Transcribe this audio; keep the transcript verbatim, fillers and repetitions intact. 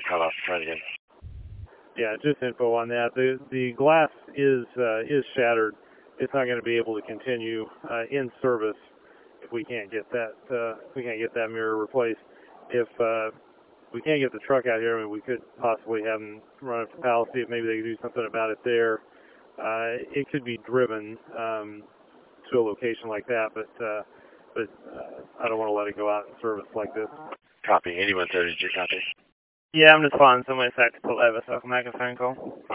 cut off. Try it again. Yeah, just info on that. The the glass is uh, is shattered. It's not going to be able to continue uh, in service if we can't get that uh, if we can't get that mirror replaced. If uh, we can't get the truck out here, I mean, we could possibly have them run it to Powell, see if maybe they could do something about it there. Uh, it could be driven um, to a location like that, but uh, but uh, I don't want to let it go out in service like this. Copy. eighty-one thirty, did you copy? Yeah, I'm just following somebody's back to Levis, so I can make a phone call.